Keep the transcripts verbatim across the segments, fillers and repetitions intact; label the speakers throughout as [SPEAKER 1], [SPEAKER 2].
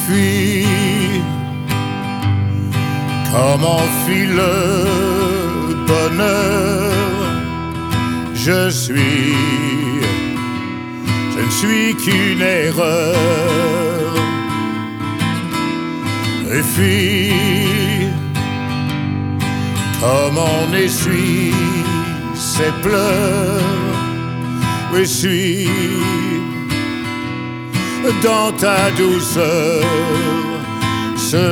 [SPEAKER 1] fuis, comme enfuit le bonheur. Je suis, je ne suis qu'une erreur. Et fuis, comme on essuie ses pleurs. Je suis dans ta douceur, ce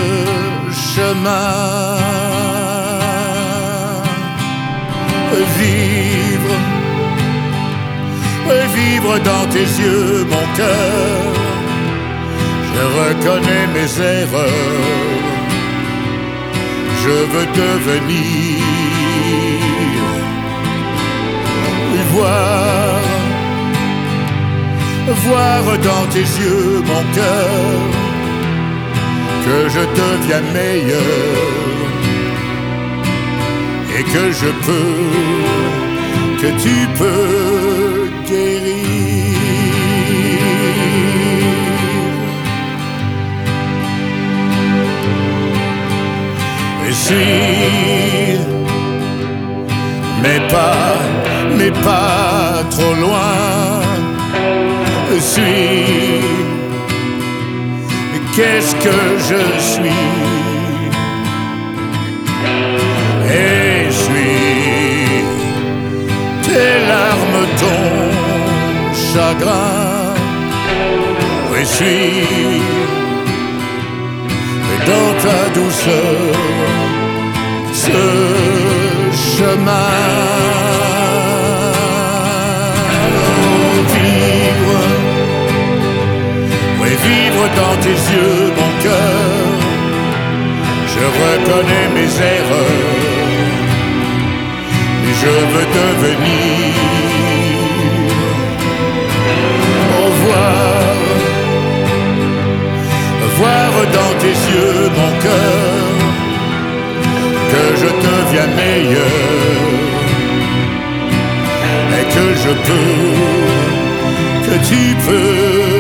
[SPEAKER 1] chemin. Vivre, vivre dans tes yeux, mon cœur. Je reconnais mes erreurs. Je veux devenir, voir, voir dans tes yeux, mon cœur, que je deviens meilleur et que je peux, que tu peux guérir. Et suis, mais pas, mais pas trop loin. Suis, qu'est-ce que je suis? Et suis tes larmes, ton chagrin. Et suis dans ta douceur, ce chemin. Vivre dans tes yeux, mon cœur, je reconnais mes erreurs, mais je veux devenir. Au revoir, voir dans tes yeux, mon cœur, que je deviens meilleur et que je peux, que tu peux.